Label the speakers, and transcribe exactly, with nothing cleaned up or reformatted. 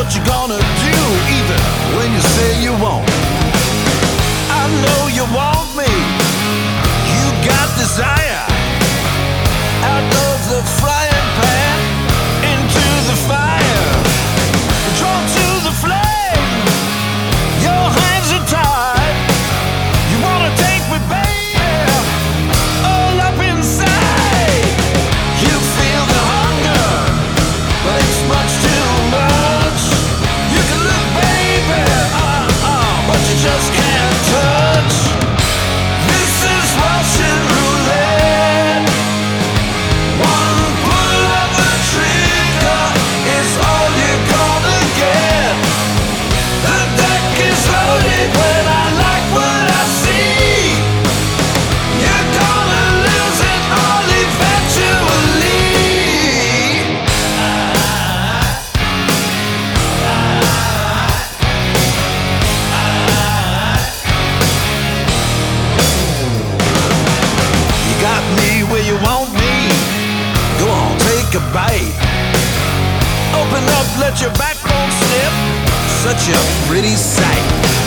Speaker 1: what you gonna do, even when you say you won't. I know you want me, you got desire. Out of the frying pan into the fire, drawn to the flame, your hands are tied. You wanna take me, baby, all up inside. You feel the hunger, but it's much too much. You can look, baby, uh-uh, but you just can't touch. This is Russian roulette. One pull of the trigger is all you're gonna get. The deck is loaded when I like what I see. You're gonna lose it all eventually. You got me where you want me. Go on, take a bite. Open up, let your backbone slip. Such a pretty sight.